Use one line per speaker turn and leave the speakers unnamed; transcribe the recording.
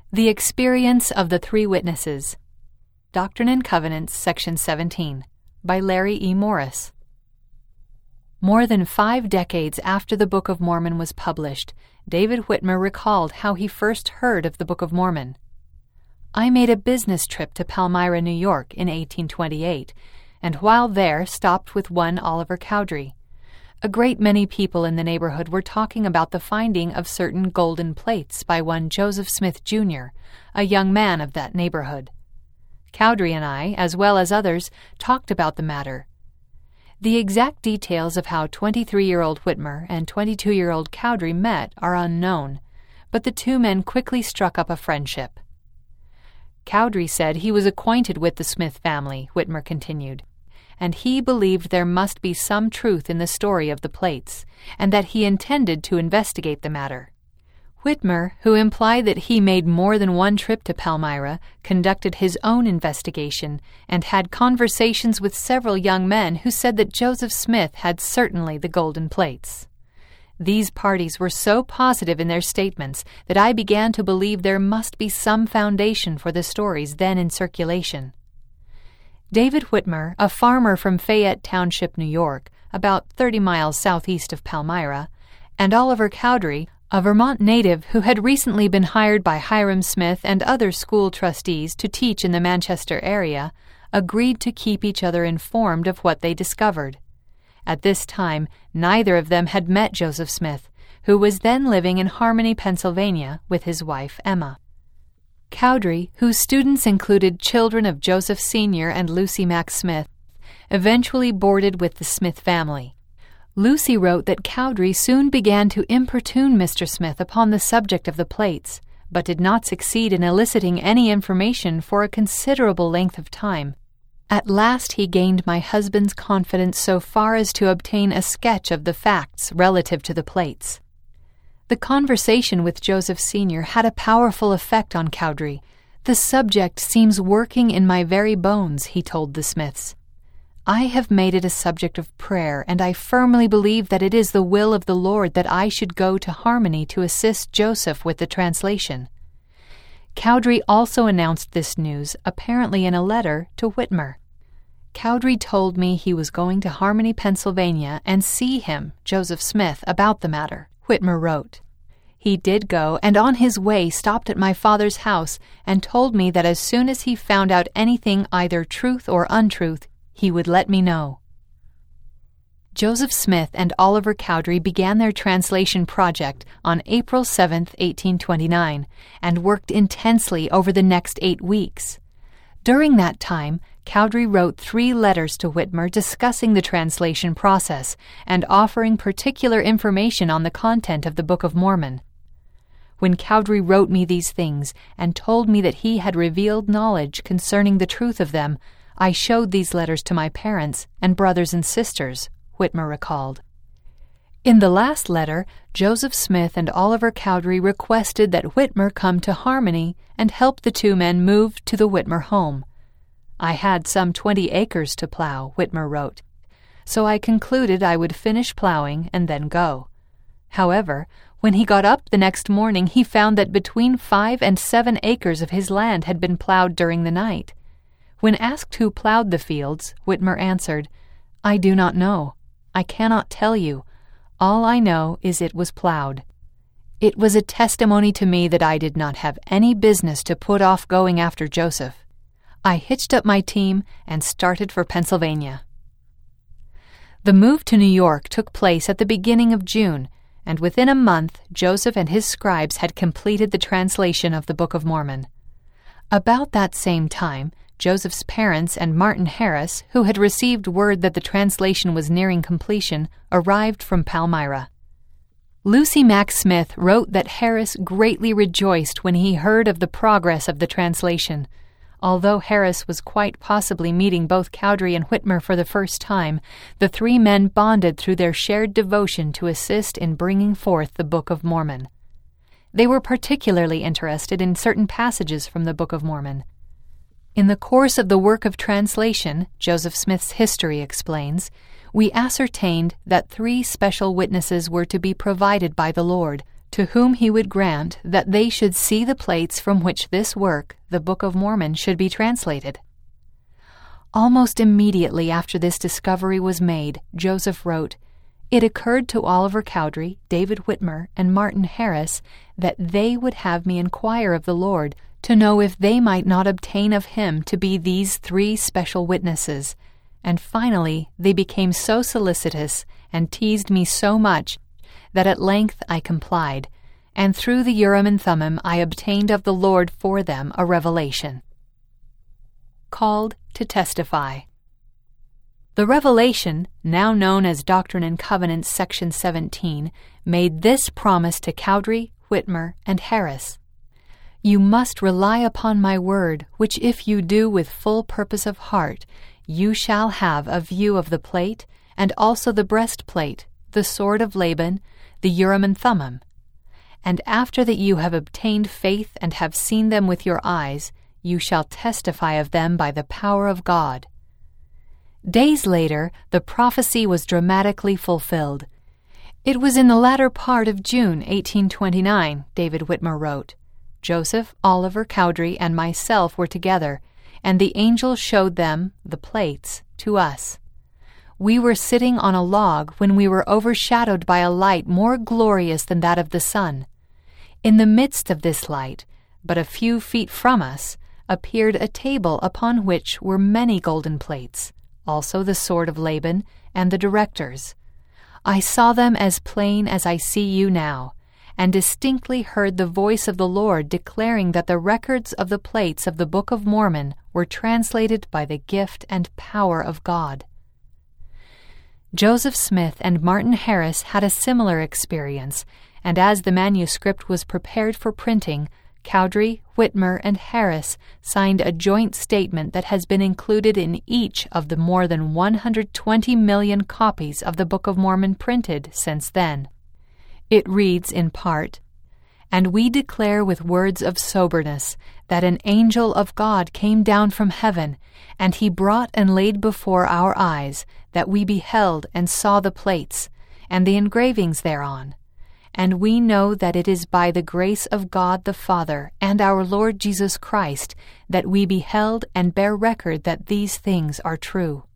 The Experience of the Three Witnesses. Doctrine and Covenants, Section 17, by Larry E. Morris. More than 5 decades after the Book of Mormon was published, David Whitmer recalled how he first heard of the Book of Mormon. I made a business trip to Palmyra, New York in 1828, and while there stopped with one Oliver Cowdery. A great many people in the neighborhood were talking about the finding of certain golden plates by one Joseph Smith, Jr., a young man of that neighborhood. Cowdery and I, as well as others, talked about the matter. The exact details of how 23-year-old Whitmer and 22-year-old Cowdery met are unknown, but the two men quickly struck up a friendship. Cowdery said he was acquainted with the Smith family, Whitmer continued, and he believed there must be some truth in the story of the plates, and that he intended to investigate the matter. Whitmer, who implied that he made more than one trip to Palmyra, conducted his own investigation and had conversations with several young men who said that Joseph Smith had certainly the golden plates. These parties were so positive in their statements that I began to believe there must be some foundation for the stories then in circulation. David Whitmer, a farmer from Fayette Township, New York, about 30 miles southeast of Palmyra, and Oliver Cowdery, a Vermont native who had recently been hired by Hiram Smith and other school trustees to teach in the Manchester area, agreed to keep each other informed of what they discovered. At this time, neither of them had met Joseph Smith, who was then living in Harmony, Pennsylvania, with his wife Emma. Cowdery, whose students included children of Joseph Sr. and Lucy Mack Smith, eventually boarded with the Smith family. Lucy wrote that Cowdery soon began to importune Mr. Smith upon the subject of the plates, but did not succeed in eliciting any information for a considerable length of time. At last he gained my husband's confidence so far as to obtain a sketch of the facts relative to the plates. The conversation with Joseph Sr. had a powerful effect on Cowdery. "The subject seems working in my very bones," he told the Smiths. "I have made it a subject of prayer, and I firmly believe that it is the will of the Lord that I should go to Harmony to assist Joseph with the translation." Cowdery also announced this news, apparently in a letter, to Whitmer. "Cowdery told me he was going to Harmony, Pennsylvania, and see him, Joseph Smith, about the matter," Whitmer wrote. "He did go, and on his way stopped at my father's house and told me that as soon as he found out anything either truth or untruth, he would let me know." Joseph Smith and Oliver Cowdery began their translation project on April 7, 1829, and worked intensely over the next 8 weeks. During that time, Cowdery wrote 3 letters to Whitmer discussing the translation process and offering particular information on the content of the Book of Mormon. When Cowdery wrote me these things and told me that he had revealed knowledge concerning the truth of them, I showed these letters to my parents and brothers and sisters, Whitmer recalled. In the last letter, Joseph Smith and Oliver Cowdery requested that Whitmer come to Harmony and help the two men move to the Whitmer home. "I had some 20 acres to plow," Whitmer wrote, "so I concluded I would finish plowing and then go." However, when he got up the next morning, he found that between 5 and 7 acres of his land had been plowed during the night. When asked who plowed the fields, Whitmer answered, "I do not know. I cannot tell you. All I know is it was plowed." It was a testimony to me that I did not have any business to put off going after Joseph. I hitched up my team and started for Pennsylvania. The move to New York took place at the beginning of June, and within a month Joseph and his scribes had completed the translation of the Book of Mormon. About that same time, Joseph's parents and Martin Harris, who had received word that the translation was nearing completion, arrived from Palmyra. Lucy Mack Smith wrote that Harris greatly rejoiced when he heard of the progress of the translation. Although Harris was quite possibly meeting both Cowdery and Whitmer for the first time, the 3 men bonded through their shared devotion to assist in bringing forth the Book of Mormon. They were particularly interested in certain passages from the Book of Mormon. In the course of the work of translation, Joseph Smith's history explains, we ascertained that 3 special witnesses were to be provided by the Lord to whom he would grant that they should see the plates from which this work, the Book of Mormon, should be translated. Almost immediately after this discovery was made, Joseph wrote, "It occurred to Oliver Cowdery, David Whitmer, and Martin Harris that they would have me inquire of the Lord to know if they might not obtain of him to be these 3 special witnesses. And finally they became so solicitous and teased me so much that at length I complied, and through the Urim and Thummim I obtained of the Lord for them a revelation." Called to testify. The revelation, now known as Doctrine and Covenants section 17, made this promise to Cowdery, Whitmer, and Harris: "You must rely upon my word, which if you do with full purpose of heart, you shall have a view of the plate, and also the breastplate, the sword of Laban, the Urim and Thummim. And after that you have obtained faith and have seen them with your eyes, you shall testify of them by the power of God." Days later, the prophecy was dramatically fulfilled. It was in the latter part of June 1829, David Whitmer wrote. "Joseph, Oliver Cowdery, and myself were together, and the angel showed them, the plates, to us. We were sitting on a log when we were overshadowed by a light more glorious than that of the sun. In the midst of this light, but a few feet from us, appeared a table upon which were many golden plates, also the sword of Laban and the directors. I saw them as plain as I see you now, and distinctly heard the voice of the Lord declaring that the records of the plates of the Book of Mormon were translated by the gift and power of God." Joseph Smith and Martin Harris had a similar experience, and as the manuscript was prepared for printing, Cowdery, Whitmer, and Harris signed a joint statement that has been included in each of the more than 120 million copies of the Book of Mormon printed since then. It reads in part, "And we declare with words of soberness that an angel of God came down from heaven, and he brought and laid before our eyes that we beheld and saw the plates, and the engravings thereon. And we know that it is by the grace of God the Father and our Lord Jesus Christ that we beheld and bear record that these things are true.